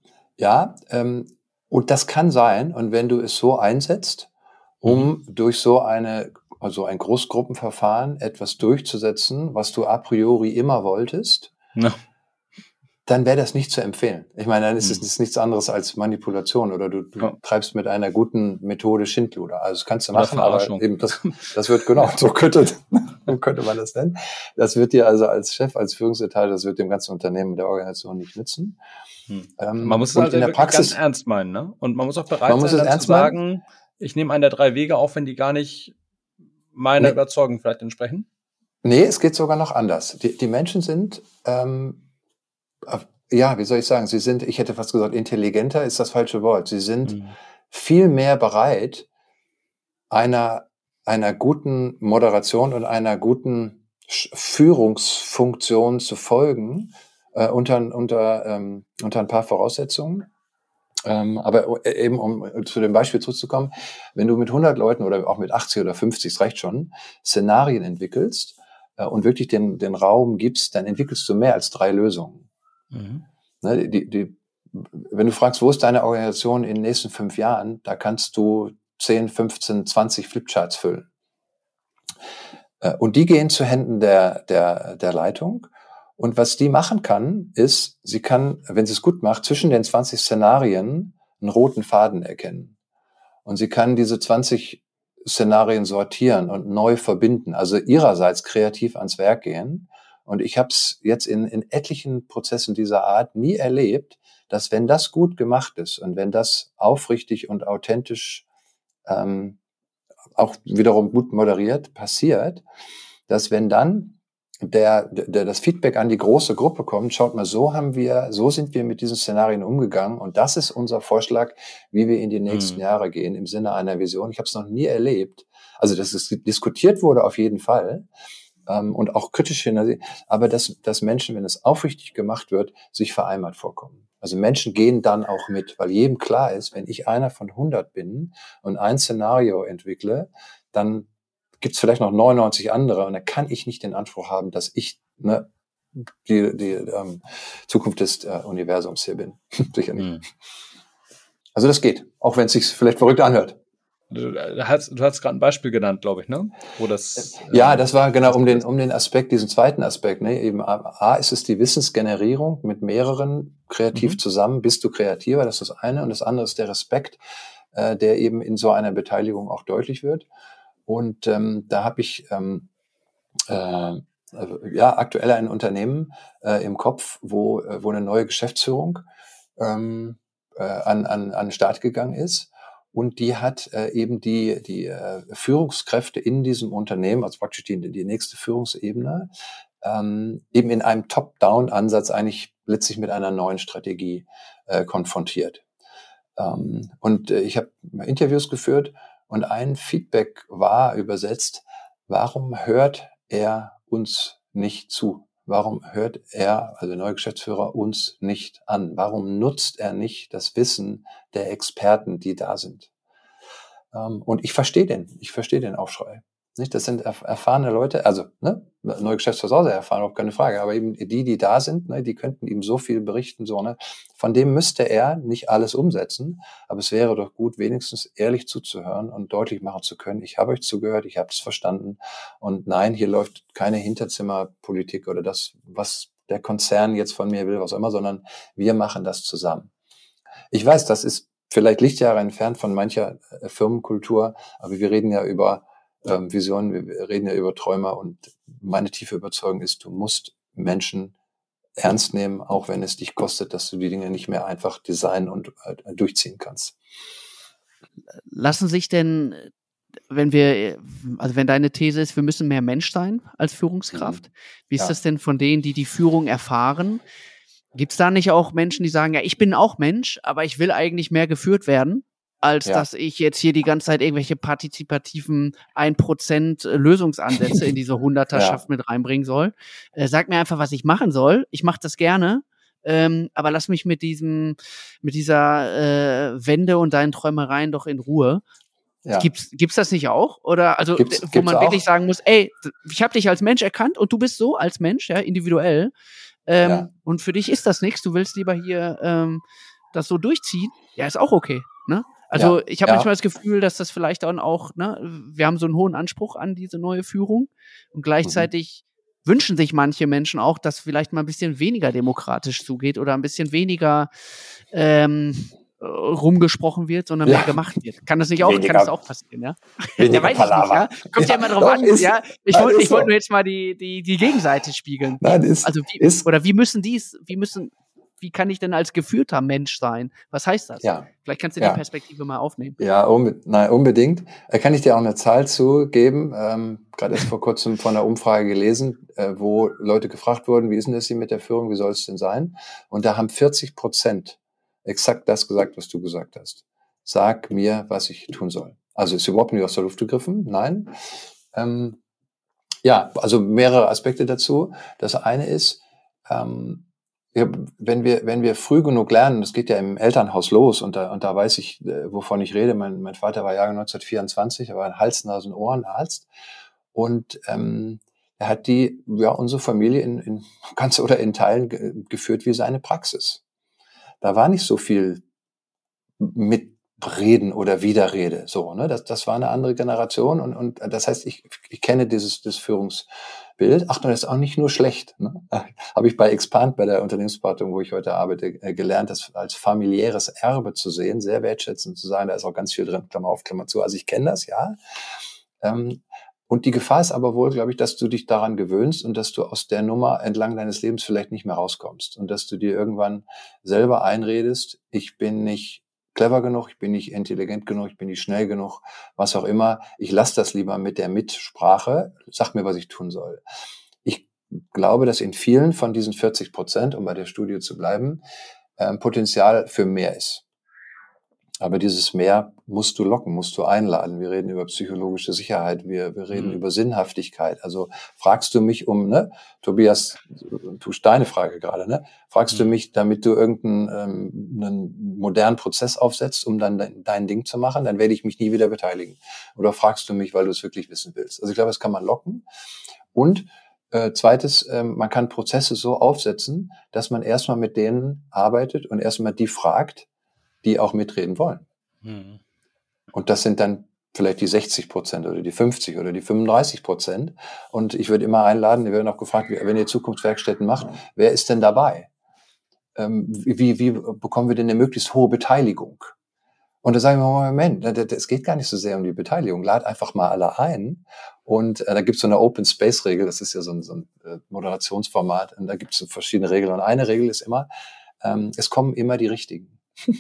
Und das kann sein. Und wenn du es so einsetzt, um durch so ein Großgruppenverfahren etwas durchzusetzen, was du a priori immer wolltest, dann wäre das nicht zu empfehlen. Ich meine, dann ist es nichts anderes als Manipulation oder du treibst mit einer guten Methode Schindluder. Also das kannst du machen, aber eben das wird genau, so könnte man das nennen. Das wird dir also als Chef, als Führungsetage, das wird dem ganzen Unternehmen, der Organisation nicht nützen. Man muss es halt in der Praxis ganz ernst meinen, ne? Und man muss auch bereit sein, dann zu sagen, ich nehme einen der 3 Wege, auch wenn die gar nicht meiner Überzeugung vielleicht entsprechen. Nee, es geht sogar noch anders. Die Menschen sind wie soll ich sagen, sie sind, ich hätte fast gesagt, intelligenter ist das falsche Wort. Sie sind viel mehr bereit, einer guten Moderation und einer guten Führungsfunktion zu folgen, unter ein paar Voraussetzungen. Aber eben, um zu dem Beispiel zurückzukommen, wenn du mit 100 Leuten oder auch mit 80 oder 50, es reicht schon, Szenarien entwickelst und wirklich den Raum gibst, dann entwickelst du mehr als 3 Lösungen. Ne, wenn du fragst, wo ist deine Organisation in den nächsten 5 Jahren, da kannst du 10, 15, 20 Flipcharts füllen. Und die gehen zu Händen der Leitung. Und was die machen kann, ist, sie kann, wenn sie es gut macht, zwischen den 20 Szenarien einen roten Faden erkennen. Und sie kann diese 20 Szenarien sortieren und neu verbinden, also ihrerseits kreativ ans Werk gehen. Und ich habe es jetzt in etlichen Prozessen dieser Art nie erlebt, dass wenn das gut gemacht ist und wenn das aufrichtig und authentisch auch wiederum gut moderiert passiert, dass wenn dann das Feedback an die große Gruppe kommt, schaut mal, so sind wir mit diesen Szenarien umgegangen und das ist unser Vorschlag, wie wir in die nächsten Jahre gehen im Sinne einer Vision. Ich habe es noch nie erlebt, also dass es diskutiert wurde auf jeden Fall, und auch kritisch hin, aber dass Menschen, wenn es aufrichtig gemacht wird, sich vereinbart vorkommen. Also Menschen gehen dann auch mit, weil jedem klar ist, wenn ich einer von 100 bin und ein Szenario entwickle, dann gibt es vielleicht noch 99 andere und da kann ich nicht den Anspruch haben, dass ich die Zukunft des Universums hier bin. Sicher nicht. Also das geht, auch wenn es sich vielleicht verrückt anhört. Du hast gerade ein Beispiel genannt, glaube ich, ne? Wo das das war genau um den Aspekt, diesen zweiten Aspekt, ne? Eben A ist es die Wissensgenerierung mit mehreren kreativ zusammen, bist du kreativer, das ist das eine, und das andere ist der Respekt, der eben in so einer Beteiligung auch deutlich wird. Und da habe ich aktuell ein Unternehmen im Kopf, wo eine neue Geschäftsführung an den Start gegangen ist. Und die hat eben die Führungskräfte in diesem Unternehmen, also praktisch die nächste Führungsebene, eben in einem Top-Down-Ansatz eigentlich letztlich mit einer neuen Strategie konfrontiert. Und ich habe Interviews geführt und ein Feedback war übersetzt, warum hört er uns nicht zu? Warum hört er, also der neue Geschäftsführer, uns nicht an? Warum nutzt er nicht das Wissen der Experten, die da sind? Und ich verstehe den Aufschrei. Nicht? Das sind erfahrene Leute, also neue Geschäftsführer sehr erfahren, auch keine Frage, aber eben die da sind, die könnten ihm so viel berichten, von dem müsste er nicht alles umsetzen, aber es wäre doch gut, wenigstens ehrlich zuzuhören und deutlich machen zu können, ich habe euch zugehört, ich habe es verstanden und nein, hier läuft keine Hinterzimmerpolitik oder das, was der Konzern jetzt von mir will, was auch immer, sondern wir machen das zusammen. Ich weiß, das ist vielleicht Lichtjahre entfernt von mancher Firmenkultur, aber wir reden ja über Visionen, wir reden ja über Träumer und meine tiefe Überzeugung ist, du musst Menschen ernst nehmen, auch wenn es dich kostet, dass du die Dinge nicht mehr einfach designen und durchziehen kannst. Lassen sich denn, wenn deine These ist, wir müssen mehr Mensch sein als Führungskraft, wie ist das denn von denen, die Führung erfahren? Gibt es da nicht auch Menschen, die sagen, ja, ich bin auch Mensch, aber ich will eigentlich mehr geführt werden, als dass ich jetzt hier die ganze Zeit irgendwelche partizipativen 1% Lösungsansätze in diese Hunderterschaft mit reinbringen soll. Sag mir einfach, was ich machen soll. Ich mache das gerne, aber lass mich mit dieser Wende und deinen Träumereien doch in Ruhe. Ja. Gibt's das nicht auch? Oder wo man wirklich sagen muss, ey, ich habe dich als Mensch erkannt und du bist so als Mensch, individuell. Und für dich ist das nichts. Du willst lieber hier das so durchziehen. Ja, ist auch okay. Ne? Also ich habe manchmal das Gefühl, dass das vielleicht dann auch, wir haben so einen hohen Anspruch an diese neue Führung und gleichzeitig wünschen sich manche Menschen auch, dass vielleicht mal ein bisschen weniger demokratisch zugeht oder ein bisschen weniger rumgesprochen wird, sondern mehr gemacht wird. Kann das auch passieren, ja? Ja, weiß ich nicht, ja. Kommt ja immer drauf an, ja. Ich wollte nur jetzt mal die Gegenseite spiegeln. Nein, wie kann ich denn als geführter Mensch sein? Was heißt das? Ja. Vielleicht kannst du die Perspektive mal aufnehmen. Ja, unbedingt. Kann ich dir auch eine Zahl zugeben? Gerade erst vor kurzem von einer Umfrage gelesen, wo Leute gefragt wurden, wie ist denn das hier mit der Führung, wie soll es denn sein? Und da haben 40% exakt das gesagt, was du gesagt hast. Sag mir, was ich tun soll. Also ist überhaupt nicht aus der Luft gegriffen? Nein. Also mehrere Aspekte dazu. Das eine ist, wenn wir früh genug lernen, das geht ja im Elternhaus los und da weiß ich, wovon ich rede. Mein Vater war Jahrgang 1924, er war ein Hals-, Nasen-, Ohrenarzt und er hat unsere Familie in ganz oder in Teilen geführt wie seine Praxis. Da war nicht so viel Mitreden oder Widerrede, so, ne? Das war eine andere Generation und das heißt, ich kenne das Führungsbild. Achtung, das ist auch nicht nur schlecht, ne? Habe ich bei Expand, bei der Unternehmensberatung, wo ich heute arbeite, gelernt, das als familiäres Erbe zu sehen, sehr wertschätzend zu sein. Da ist auch ganz viel drin, Klammer auf, Klammer zu. Also ich kenne das, ja. Und die Gefahr ist aber wohl, glaube ich, dass du dich daran gewöhnst und dass du aus der Nummer entlang deines Lebens vielleicht nicht mehr rauskommst und dass du dir irgendwann selber einredest, ich bin nicht clever genug, ich bin nicht intelligent genug, ich bin nicht schnell genug, was auch immer. Ich lasse das lieber mit der Mitsprache, sag mir, was ich tun soll. Ich glaube, dass in vielen von diesen 40%, um bei der Studie zu bleiben, Potenzial für mehr ist. Aber dieses Mehr musst du locken, musst du einladen. Wir reden über psychologische Sicherheit, wir reden über Sinnhaftigkeit. Also fragst du mich Tobias, tust deine Frage gerade, ne? Fragst du mich, damit du einen modernen Prozess aufsetzt, um dann dein Ding zu machen, dann werde ich mich nie wieder beteiligen. Oder fragst du mich, weil du es wirklich wissen willst? Also ich glaube, das kann man locken. Und zweites, man kann Prozesse so aufsetzen, dass man erstmal mit denen arbeitet und erstmal die fragt, die auch mitreden wollen. Und das sind dann vielleicht die 60% oder die 50 oder die 35%. Und ich würde immer einladen, wir werden auch gefragt, wenn ihr Zukunftswerkstätten macht, wer ist denn dabei? Wie bekommen wir denn eine möglichst hohe Beteiligung? Und da sagen wir, Moment, es geht gar nicht so sehr um die Beteiligung. Lad einfach mal alle ein. Und da gibt es so eine Open Space Regel, das ist ja so ein Moderationsformat. Und da gibt es verschiedene Regeln. Und eine Regel ist immer, es kommen immer die Richtigen.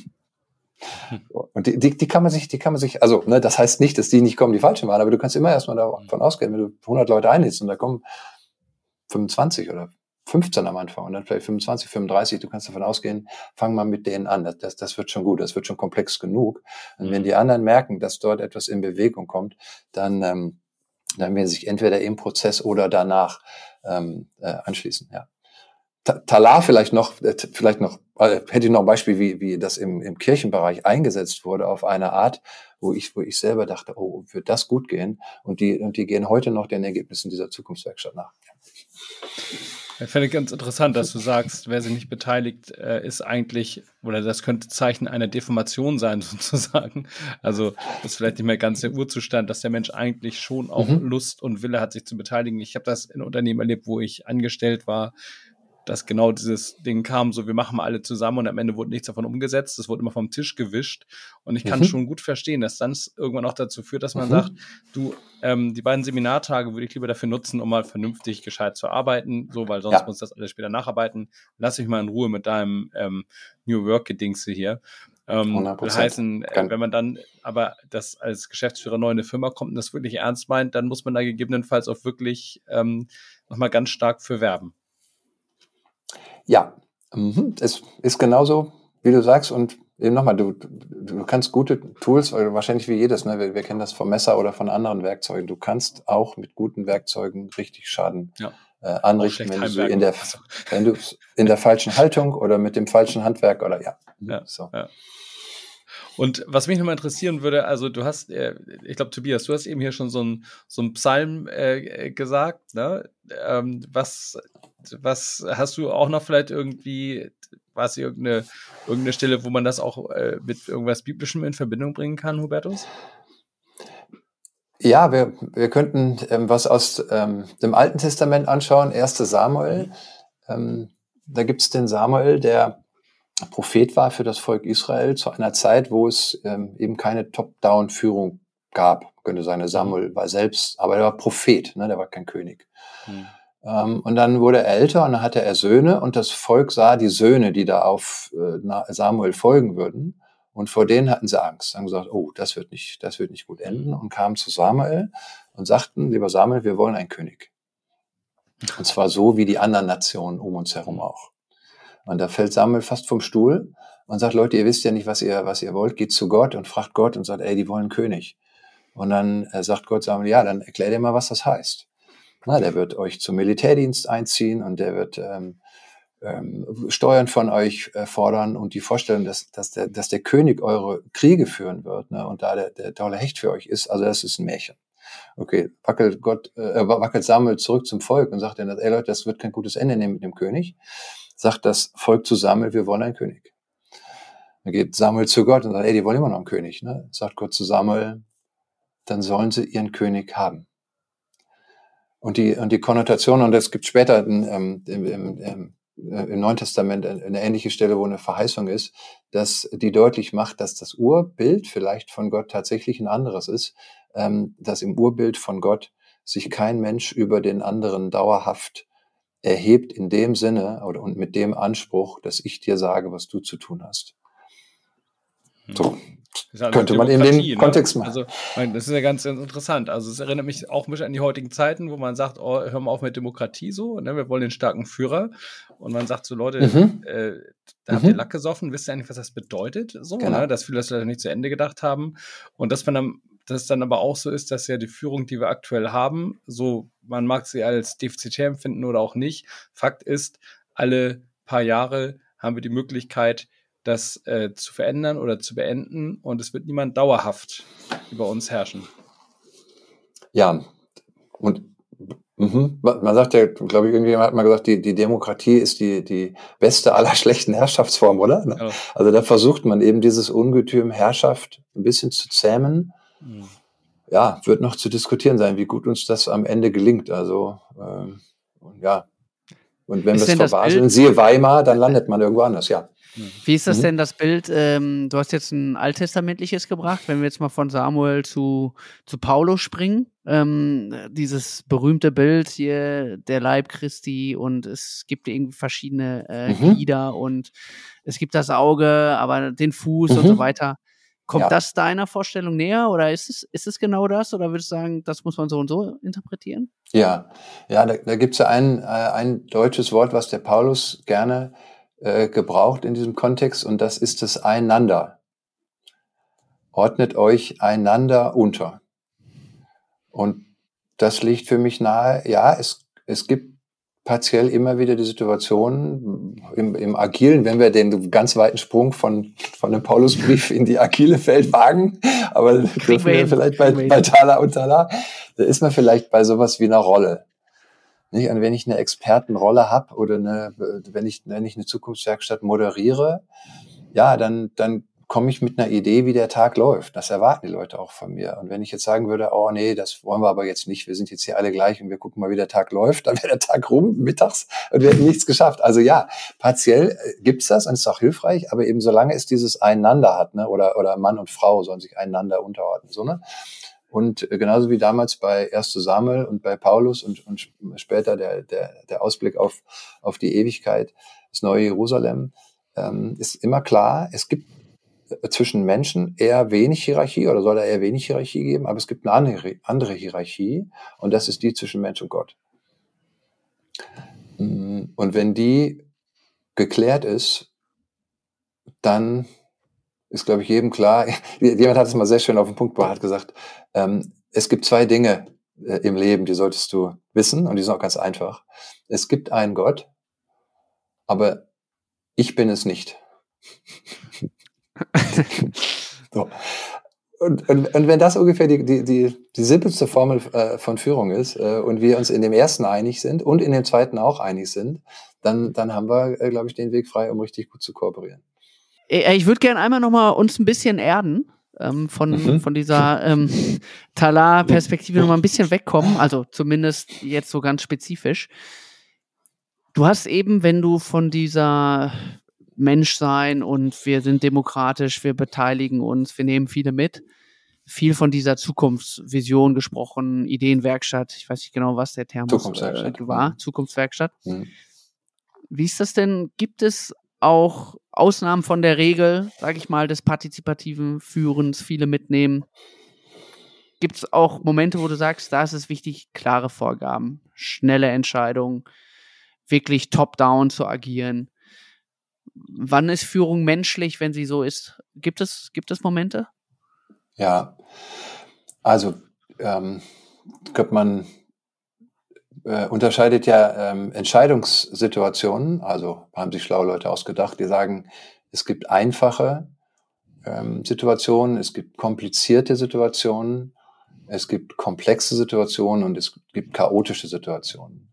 Und die kann man sich, also, ne, das heißt nicht, dass die nicht kommen, die falschen waren, aber du kannst immer erstmal davon ausgehen, wenn du 100 Leute einlädst und da kommen 25 oder 15 am Anfang und dann vielleicht 25, 35, du kannst davon ausgehen, fang mal mit denen an, das wird schon gut, das wird schon komplex genug. Und wenn die anderen merken, dass dort etwas in Bewegung kommt, dann werden sie sich entweder im Prozess oder danach anschließen, ja. Talar hätte ich noch ein Beispiel, wie das im Kirchenbereich eingesetzt wurde, auf eine Art, wo ich selber dachte, oh, wird das gut gehen? Und die gehen heute noch den Ergebnissen dieser Zukunftswerkstatt nach. Ich finde ganz interessant, dass du sagst, wer sich nicht beteiligt, ist eigentlich, oder das könnte Zeichen einer Deformation sein, sozusagen. Also das ist vielleicht nicht mehr ganz der Urzustand, dass der Mensch eigentlich schon auch Lust und Wille hat, sich zu beteiligen. Ich habe das in Unternehmen erlebt, wo ich angestellt war, dass genau dieses Ding kam, so wir machen mal alle zusammen und am Ende wurde nichts davon umgesetzt, das wurde immer vom Tisch gewischt und ich kann schon gut verstehen, dass dann es irgendwann auch dazu führt, dass man sagt, du, die beiden Seminartage würde ich lieber dafür nutzen, um mal vernünftig gescheit zu arbeiten, so, weil sonst muss das alles später nacharbeiten, lass mich mal in Ruhe mit deinem New Work-Gedingse hier. Das heißt, wenn man dann aber das als Geschäftsführer neu in eine Firma kommt und das wirklich ernst meint, dann muss man da gegebenenfalls auch wirklich nochmal ganz stark für werben. Ja, es ist genauso, wie du sagst und eben nochmal, du kannst gute Tools, wahrscheinlich wie jedes, ne? Wir kennen das vom Messer oder von anderen Werkzeugen, du kannst auch mit guten Werkzeugen richtig Schaden anrichten, wenn du in der falschen Haltung oder mit dem falschen Handwerk oder so. Ja. Und was mich nochmal interessieren würde, also du hast, ich glaube, Tobias, du hast eben hier schon so ein Psalm gesagt, ne? Was hast du auch noch vielleicht irgendwie, was irgendeine Stelle, wo man das auch mit irgendwas Biblischem in Verbindung bringen kann, Hubertus? Ja, wir könnten was aus dem Alten Testament anschauen, 1. Samuel. Da gibt es den Samuel, der Prophet war für das Volk Israel zu einer Zeit, wo es eben keine Top-Down-Führung gab. Man könnte sagen, Samuel war selbst, aber er war Prophet, ne, der war kein König. Und dann wurde er älter und dann hatte er Söhne und das Volk sah die Söhne, die da auf Samuel folgen würden. Und vor denen hatten sie Angst. Haben gesagt, oh, das wird nicht gut enden. Und kamen zu Samuel und sagten, lieber Samuel, wir wollen einen König. Und zwar so wie die anderen Nationen um uns herum auch. Und da fällt Samuel fast vom Stuhl und sagt, Leute, ihr wisst ja nicht, was ihr wollt. Geht zu Gott und fragt Gott und sagt, ey, die wollen einen König. Und dann sagt Gott Samuel, ja, dann erklär dir mal, was das heißt. Na, der wird euch zum Militärdienst einziehen und der wird Steuern von euch fordern und die Vorstellung, dass der König eure Kriege führen wird, ne, und da der tolle Hecht für euch ist, also das ist ein Märchen. Okay, wackelt Samuel zurück zum Volk und sagt dann, ey Leute, das wird kein gutes Ende nehmen mit dem König. Sagt das Volk zu Samuel, wir wollen einen König. Dann geht Samuel zu Gott und sagt, ey, die wollen immer noch einen König. Ne? Sagt Gott zu Samuel, dann sollen sie ihren König haben. Und die Konnotation, und es gibt später im Neuen Testament eine ähnliche Stelle, wo eine Verheißung ist, dass die deutlich macht, dass das Urbild vielleicht von Gott tatsächlich ein anderes ist, dass im Urbild von Gott sich kein Mensch über den anderen dauerhaft erhebt in dem Sinne und mit dem Anspruch, dass ich dir sage, was du zu tun hast. So. Also könnte man in den Kontext machen. Also, das ist ja ganz interessant. Also, es erinnert mich auch ein bisschen an die heutigen Zeiten, wo man sagt, oh, hör mal auf mit Demokratie so, ne? Wir wollen den starken Führer. Und man sagt so, Leute, da habt ihr Lack gesoffen, wisst ihr eigentlich, was das bedeutet? So, genau. Ne? Dass viele das leider nicht zu Ende gedacht haben. Und dass dann aber auch so ist, dass ja die Führung, die wir aktuell haben, so, man mag sie als defizitär empfinden oder auch nicht. Fakt ist, alle paar Jahre haben wir die Möglichkeit, das zu verändern oder zu beenden und es wird niemand dauerhaft über uns herrschen. Ja, und man sagt ja, glaube ich, irgendjemand hat mal gesagt, die Demokratie ist die beste aller schlechten Herrschaftsformen, oder? Ja. Also da versucht man eben dieses Ungetüm Herrschaft ein bisschen zu zähmen. Ja, wird noch zu diskutieren sein, wie gut uns das am Ende gelingt. Also, ja. Und wenn wir es verbaseln, siehe Weimar, dann landet man irgendwo anders, ja. Wie ist das denn, das Bild? Du hast jetzt ein alttestamentliches gebracht, wenn wir jetzt mal von Samuel zu Paulus springen. Dieses berühmte Bild hier, der Leib Christi, und es gibt irgendwie verschiedene Glieder und es gibt das Auge, aber den Fuß und so weiter. Kommt das deiner Vorstellung näher oder ist es genau das? Oder würdest du sagen, das muss man so und so interpretieren? Ja, da gibt es ja ein deutsches Wort, was der Paulus gerne gebraucht in diesem Kontext, und das ist das Einander. Ordnet euch einander unter. Und das liegt für mich nahe, ja, es gibt partiell immer wieder die Situation im Agilen, wenn wir den ganz weiten Sprung von dem Paulusbrief in die agile Welt wagen, aber dürfen wir vielleicht bei Thala und Thala, da ist man vielleicht bei sowas wie einer Rolle. Nicht? Und wenn ich eine Expertenrolle habe oder wenn ich eine Zukunftswerkstatt moderiere, ja, dann komme ich mit einer Idee, wie der Tag läuft. Das erwarten die Leute auch von mir. Und wenn ich jetzt sagen würde, oh nee, das wollen wir aber jetzt nicht, wir sind jetzt hier alle gleich und wir gucken mal, wie der Tag läuft, dann wäre der Tag rum mittags und wir hätten nichts geschafft. Also ja, partiell gibt's das und ist auch hilfreich, aber eben solange es dieses Einander hat, ne, oder Mann und Frau sollen sich einander unterordnen, so, ne? Und genauso wie damals bei 1. Samuel und bei Paulus und später der Ausblick auf die Ewigkeit, das neue Jerusalem, ist immer klar, es gibt zwischen Menschen eher wenig Hierarchie oder soll da eher wenig Hierarchie geben, aber es gibt eine andere Hierarchie und das ist die zwischen Mensch und Gott. Und wenn die geklärt ist, dann ist, glaube ich, jedem klar, jemand hat es mal sehr schön auf den Punkt gebracht, hat gesagt, es gibt zwei Dinge im Leben, die solltest du wissen und die sind auch ganz einfach. Es gibt einen Gott, aber ich bin es nicht. So. Und wenn das ungefähr die simpelste Formel von Führung ist und wir uns in dem ersten einig sind und in dem zweiten auch einig sind, dann haben wir, glaube ich, den Weg frei, um richtig gut zu kooperieren. Ich würde gerne einmal noch mal uns ein bisschen erden. von dieser Talar-Perspektive nochmal ein bisschen wegkommen, also zumindest jetzt so ganz spezifisch. Du hast eben, wenn du von dieser Menschsein und wir sind demokratisch, wir beteiligen uns, wir nehmen viele mit, viel von dieser Zukunftsvision gesprochen, Ideenwerkstatt, ich weiß nicht genau, was der Termus war, Zukunftswerkstatt. Wie ist das denn? Gibt es auch Ausnahmen von der Regel, sage ich mal, des partizipativen Führens, viele mitnehmen? Gibt es auch Momente, wo du sagst, da ist es wichtig, klare Vorgaben, schnelle Entscheidungen, wirklich top-down zu agieren? Wann ist Führung menschlich, wenn sie so ist? Gibt es Momente? Ja, also ich glaube, man unterscheidet ja Entscheidungssituationen, also haben sich schlaue Leute ausgedacht, die sagen, es gibt einfache Situationen, es gibt komplizierte Situationen, es gibt komplexe Situationen und es gibt chaotische Situationen.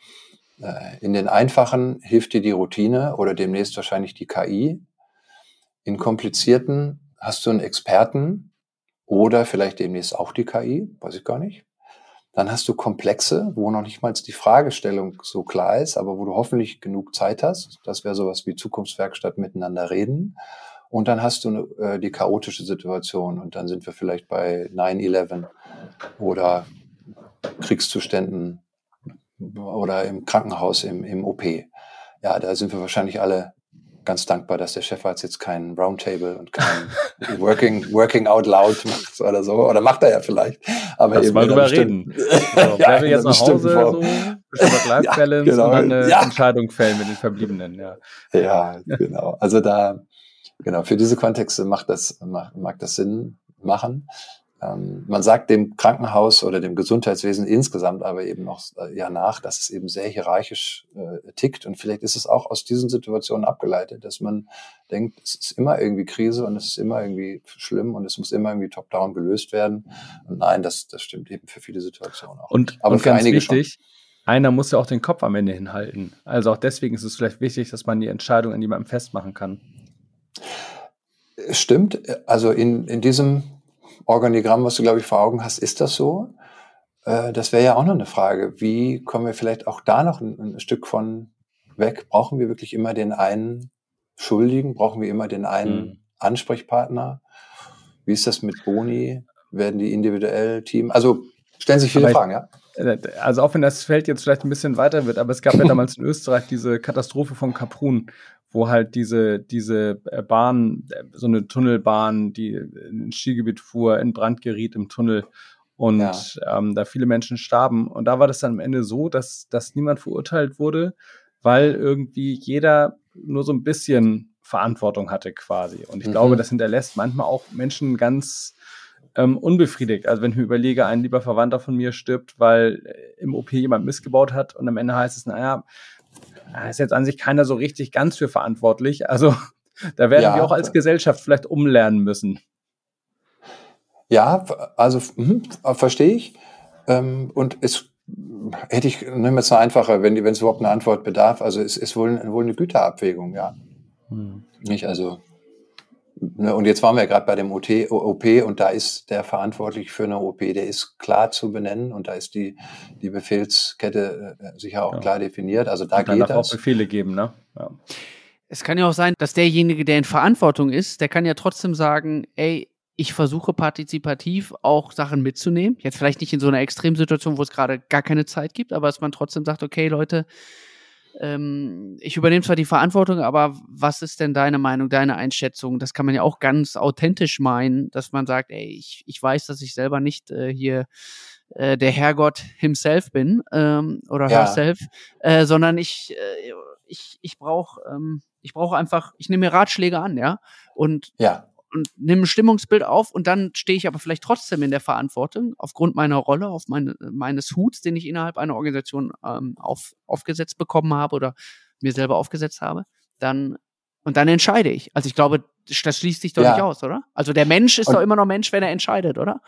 In den einfachen hilft dir die Routine oder demnächst wahrscheinlich die KI. In komplizierten hast du einen Experten oder vielleicht demnächst auch die KI, weiß ich gar nicht. Dann hast du komplexe, wo noch nicht mal die Fragestellung so klar ist, aber wo du hoffentlich genug Zeit hast. Das wäre sowas wie Zukunftswerkstatt miteinander reden. Und dann hast du die chaotische Situation und dann sind wir vielleicht bei 9/11 oder Kriegszuständen oder im Krankenhaus, im OP. Ja, da sind wir wahrscheinlich alle ganz dankbar, dass der Chefarzt jetzt kein Roundtable und kein Working Out Loud macht oder so. Oder macht er ja vielleicht. Aber lass mal drüber reden. So, wer will jetzt nach Hause so Work-Life-Balance und dann eine Entscheidung fällen mit den Verbliebenen. Ja, genau. Also für diese Kontexte mag das Sinn machen. Man sagt dem Krankenhaus oder dem Gesundheitswesen insgesamt aber eben noch nach, dass es eben sehr hierarchisch tickt. Und vielleicht ist es auch aus diesen Situationen abgeleitet, dass man denkt, es ist immer irgendwie Krise und es ist immer irgendwie schlimm und es muss immer irgendwie top-down gelöst werden. Und nein, das stimmt eben für viele Situationen auch. Aber und für ganz einige wichtig, schon. Einer muss ja auch den Kopf am Ende hinhalten. Also auch deswegen ist es vielleicht wichtig, dass man die Entscheidung an jemandem festmachen kann. Stimmt. Also in diesem Organigramm, was du, glaube ich, vor Augen hast, ist das so? Das wäre ja auch noch eine Frage. Wie kommen wir vielleicht auch da noch ein Stück von weg? Brauchen wir wirklich immer den einen Schuldigen? Brauchen wir immer den einen Ansprechpartner? Wie ist das mit Boni? Werden die individuell Team? Also stellen sich viele Fragen, ja? Also auch wenn das Feld jetzt vielleicht ein bisschen weiter wird, aber es gab ja damals in Österreich diese Katastrophe von Kaprun, wo halt diese Bahn, so eine Tunnelbahn, die ins Skigebiet fuhr, in Brand geriet im Tunnel und da viele Menschen starben. Und da war das dann am Ende so, dass niemand verurteilt wurde, weil irgendwie jeder nur so ein bisschen Verantwortung hatte quasi. Und ich glaube, das hinterlässt manchmal auch Menschen ganz unbefriedigt. Also wenn ich mir überlege, ein lieber Verwandter von mir stirbt, weil im OP jemand missgebaut hat und am Ende heißt es, naja, da ist jetzt an sich keiner so richtig ganz für verantwortlich. Also da werden wir auch als Gesellschaft vielleicht umlernen müssen. Ja, also verstehe ich. Und es hätte ich, nehmen wir es mal einfacher, wenn es überhaupt eine Antwort bedarf. Also es ist wohl eine Güterabwägung, ja. Nicht, also und jetzt waren wir ja gerade bei dem OP und da ist der verantwortlich für eine OP, der ist klar zu benennen und da ist die Befehlskette sicher auch klar definiert. Also da geht das. Auch Befehle geben, ne? Ja. Es kann ja auch sein, dass derjenige, der in Verantwortung ist, der kann ja trotzdem sagen, ey, ich versuche partizipativ auch Sachen mitzunehmen. Jetzt vielleicht nicht in so einer Extremsituation, wo es gerade gar keine Zeit gibt, aber dass man trotzdem sagt, okay, Leute, ich übernehme zwar die Verantwortung, aber was ist denn deine Meinung, deine Einschätzung? Das kann man ja auch ganz authentisch meinen, dass man sagt, ey, ich weiß, dass ich selber nicht hier der Herrgott himself bin oder herself, sondern ich brauche einfach, ich nehme mir Ratschläge an, und nehme ein Stimmungsbild auf und dann stehe ich aber vielleicht trotzdem in der Verantwortung aufgrund meiner Rolle, meines Huts, den ich innerhalb einer Organisation aufgesetzt bekommen habe oder mir selber aufgesetzt habe, dann entscheide ich. Also ich glaube, das schließt sich doch nicht aus, oder? Also der Mensch ist doch immer noch Mensch, wenn er entscheidet, oder?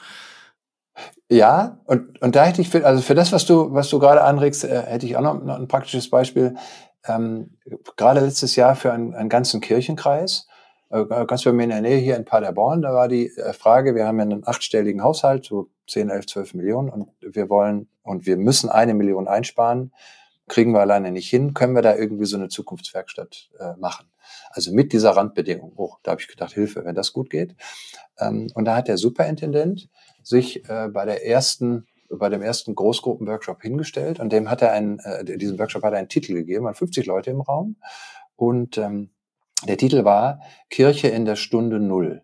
Ja, und da hätte ich für das, was du gerade anregst, hätte ich auch noch ein praktisches Beispiel. Gerade letztes Jahr für einen ganzen Kirchenkreis ganz bei mir in der Nähe hier in Paderborn, da war die Frage, wir haben ja einen 8-stelligen Haushalt, so 10, 11, 12 Millionen und wir müssen 1 Million einsparen, kriegen wir alleine nicht hin, können wir da irgendwie so eine Zukunftswerkstatt machen. Also mit dieser Randbedingung. Da habe ich gedacht, Hilfe, wenn das gut geht. Und da hat der Superintendent sich bei dem ersten Großgruppenworkshop hingestellt und diesem Workshop hat er einen Titel gegeben, waren 50 Leute im Raum und der Titel war Kirche in der Stunde Null.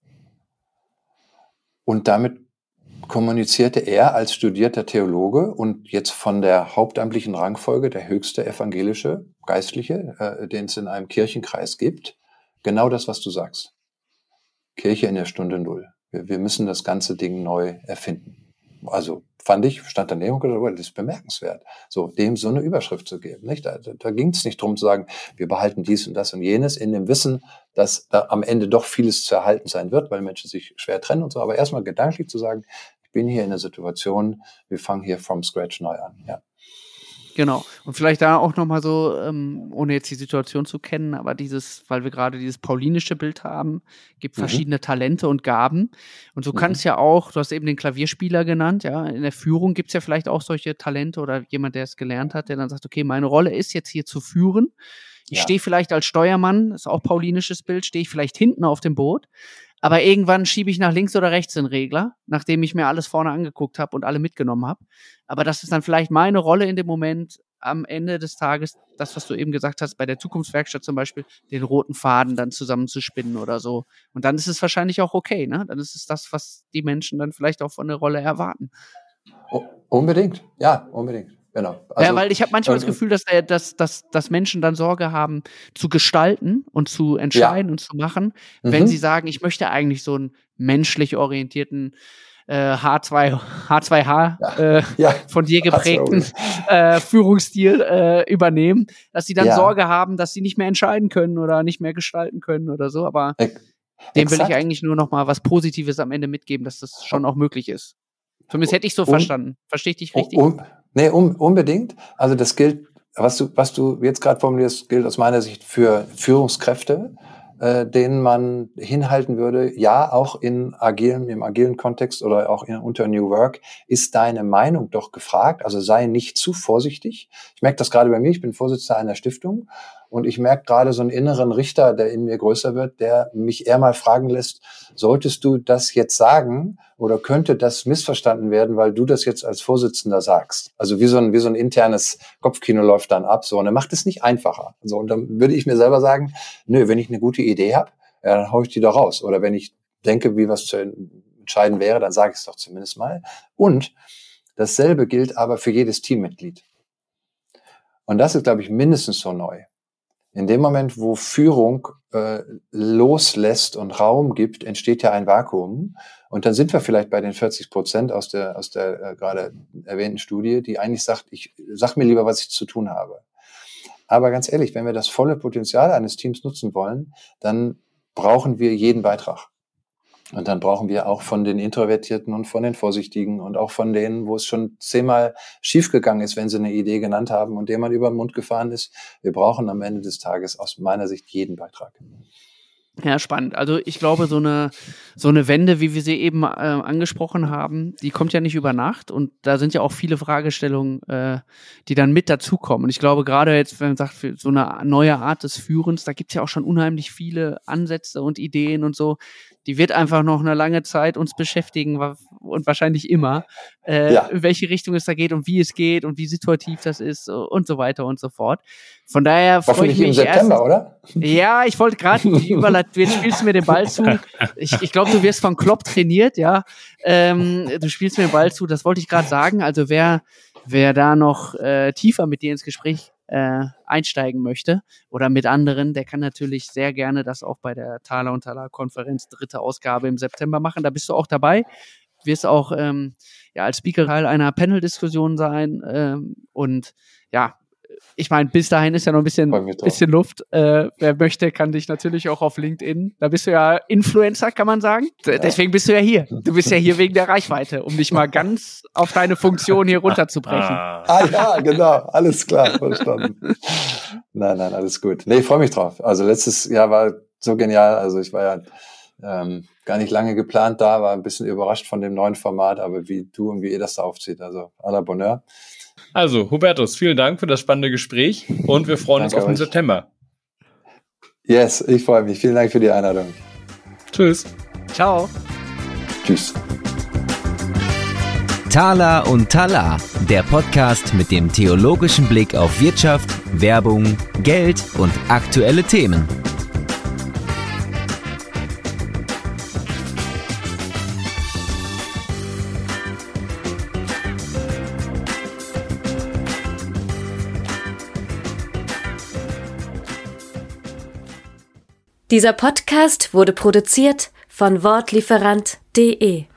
Und damit kommunizierte er als studierter Theologe und jetzt von der hauptamtlichen Rangfolge der höchste evangelische Geistliche, den es in einem Kirchenkreis gibt, genau das, was du sagst. Kirche in der Stunde Null. Wir müssen das ganze Ding neu erfinden. Also stand daneben und gesagt, das ist bemerkenswert, dem so eine Überschrift zu geben. Nicht? Da ging es nicht darum zu sagen, wir behalten dies und das und jenes, in dem Wissen, dass da am Ende doch vieles zu erhalten sein wird, weil Menschen sich schwer trennen und so. Aber erstmal gedanklich zu sagen, ich bin hier in einer Situation, wir fangen hier from scratch neu an. Ja. Genau. Und vielleicht da auch nochmal so, ohne jetzt die Situation zu kennen, aber weil wir gerade dieses paulinische Bild haben, gibt verschiedene Talente und Gaben. Und so kann es ja auch, du hast eben den Klavierspieler genannt, ja, in der Führung gibt es ja vielleicht auch solche Talente oder jemand, der es gelernt hat, der dann sagt, okay, meine Rolle ist jetzt hier zu führen. Ich stehe vielleicht als Steuermann, ist auch paulinisches Bild, stehe ich vielleicht hinten auf dem Boot. Aber irgendwann schiebe ich nach links oder rechts den Regler, nachdem ich mir alles vorne angeguckt habe und alle mitgenommen habe. Aber das ist dann vielleicht meine Rolle in dem Moment am Ende des Tages, das, was du eben gesagt hast, bei der Zukunftswerkstatt zum Beispiel, den roten Faden dann zusammenzuspinnen oder so. Und dann ist es wahrscheinlich auch okay, ne? Dann ist es das, was die Menschen dann vielleicht auch von der Rolle erwarten. Unbedingt, ja, unbedingt. Genau. Also, ja, weil ich habe manchmal das Gefühl, dass Menschen dann Sorge haben, zu gestalten und zu entscheiden und zu machen, wenn sie sagen, ich möchte eigentlich so einen menschlich orientierten H2H von dir geprägten Führungsstil übernehmen, dass sie dann Sorge haben, dass sie nicht mehr entscheiden können oder nicht mehr gestalten können oder so. Aber dem will ich eigentlich nur noch mal was Positives am Ende mitgeben, dass das schon auch möglich ist. Zumindest hätte ich so verstanden. Verstehe ich dich richtig? Unbedingt. Also das gilt, was du jetzt gerade formulierst, gilt aus meiner Sicht für Führungskräfte, denen man hinhalten würde, ja, auch im agilen Kontext oder auch unter New Work ist deine Meinung doch gefragt. Also sei nicht zu vorsichtig. Ich merke das gerade bei mir. Ich bin Vorsitzender einer Stiftung und ich merke gerade so einen inneren Richter, der in mir größer wird, der mich eher mal fragen lässt, solltest du das jetzt sagen oder könnte das missverstanden werden, weil du das jetzt als Vorsitzender sagst? Also wie so ein internes Kopfkino läuft dann ab, so, und er macht es nicht einfacher. So, und dann würde ich mir selber sagen, nö, wenn ich eine gute Idee habe, ja, dann hau ich die doch raus. Oder wenn ich denke, wie was zu entscheiden wäre, dann sage ich es doch zumindest mal. Und dasselbe gilt aber für jedes Teammitglied. Und das ist, glaube ich, mindestens so neu. In dem Moment, wo Führung loslässt und Raum gibt, entsteht ja ein Vakuum. Und dann sind wir vielleicht bei den 40% aus der gerade erwähnten Studie, die eigentlich sagt, sag mir lieber, was ich zu tun habe. Aber ganz ehrlich, wenn wir das volle Potenzial eines Teams nutzen wollen, dann brauchen wir jeden Beitrag. Und dann brauchen wir auch von den Introvertierten und von den Vorsichtigen und auch von denen, wo es schon 10-mal schiefgegangen ist, wenn sie eine Idee genannt haben und dem man über den Mund gefahren ist. Wir brauchen am Ende des Tages aus meiner Sicht jeden Beitrag. Ja, spannend. Also ich glaube, so eine Wende, wie wir sie eben angesprochen haben, die kommt ja nicht über Nacht und da sind ja auch viele Fragestellungen, die dann mit dazukommen. Und ich glaube, gerade jetzt, wenn man sagt, für so eine neue Art des Führens, da gibt's ja auch schon unheimlich viele Ansätze und Ideen und so. Die wird einfach noch eine lange Zeit uns beschäftigen und wahrscheinlich immer, in welche Richtung es da geht und wie es geht und wie situativ das ist und so weiter und so fort. Von daher freue ich mich im September, oder? Ja, ich wollte gerade die Überleitung, jetzt spielst du mir den Ball zu. Ich glaube, du wirst von Klopp trainiert, ja. Du spielst mir den Ball zu, das wollte ich gerade sagen. Also wer da noch tiefer mit dir ins Gespräch einsteigen möchte oder mit anderen, der kann natürlich sehr gerne das auch bei der Thaler und Thaler Konferenz 3. Ausgabe im September machen. Da bist du auch dabei. Du wirst auch als Speaker Teil einer Panel-Diskussion sein und ja, ich meine, bis dahin ist ja noch ein bisschen Luft. Wer möchte, kann dich natürlich auch auf LinkedIn. Da bist du ja Influencer, kann man sagen. Deswegen bist du ja hier. Du bist ja hier wegen der Reichweite, um dich mal ganz auf deine Funktion hier runterzubrechen. Ja, genau. Alles klar, verstanden. Nein, alles gut. Nee, ich freue mich drauf. Also letztes Jahr war so genial. Also ich war ja gar nicht lange geplant da, war ein bisschen überrascht von dem neuen Format, aber wie du und wie ihr das da aufzieht, also à la Bonheur. Also, Hubertus, vielen Dank für das spannende Gespräch und wir freuen uns auf den September. Yes, ich freue mich. Vielen Dank für die Einladung. Tschüss. Ciao. Tschüss. Tala und Tala, der Podcast mit dem theologischen Blick auf Wirtschaft, Werbung, Geld und aktuelle Themen. Dieser Podcast wurde produziert von Wortlieferant.de